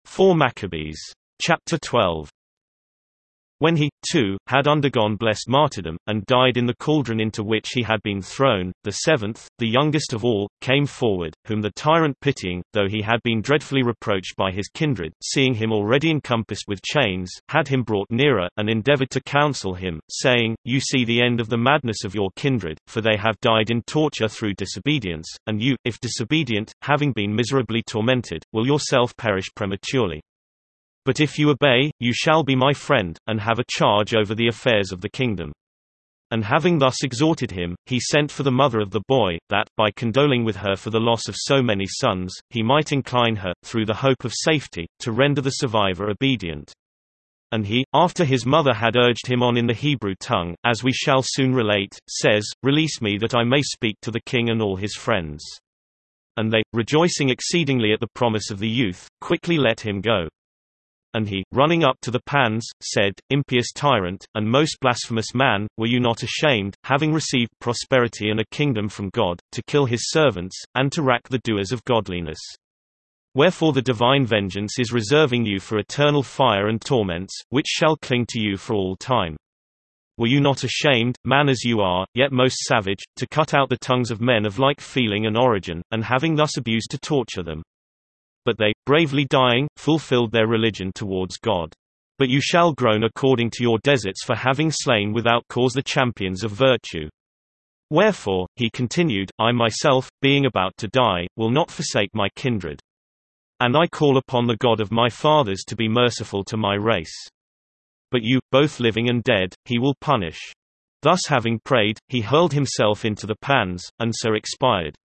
4 Maccabees. Chapter 12. When he, too, had undergone blessed martyrdom, and died in the cauldron into which he had been thrown, the seventh, the youngest of all, came forward, whom the tyrant pitying, though he had been dreadfully reproached by his kindred, seeing him already encompassed with chains, had him brought nearer, and endeavored to counsel him, saying, You see the end of the madness of your kindred, for they have died in torture through disobedience, and you, if disobedient, having been miserably tormented, will yourself perish prematurely. But if you obey, you shall be my friend, and have a charge over the affairs of the kingdom. And having thus exhorted him, he sent for the mother of the boy, that, by condoling with her for the loss of so many sons, he might incline her, through the hope of safety, to render the survivor obedient. And he, after his mother had urged him on in the Hebrew tongue, as we shall soon relate, says, Release me that I may speak to the king and all his friends. And they, rejoicing exceedingly at the promise of the youth, quickly let him go. And he, running up to the pans, said, Impious tyrant, and most blasphemous man, were you not ashamed, having received prosperity and a kingdom from God, to kill his servants, and to rack the doers of godliness? Wherefore the divine vengeance is reserving you for eternal fire and torments, which shall cling to you for all time. Were you not ashamed, man as you are, yet most savage, to cut out the tongues of men of like feeling and origin, and having thus abused to torture them? But they, bravely dying, fulfilled their religion towards God. But you shall groan according to your deserts for having slain without cause the champions of virtue. Wherefore, he continued, I myself, being about to die, will not forsake my kindred. And I call upon the God of my fathers to be merciful to my race. But you, both living and dead, he will punish. Thus having prayed, he hurled himself into the pans, and so expired.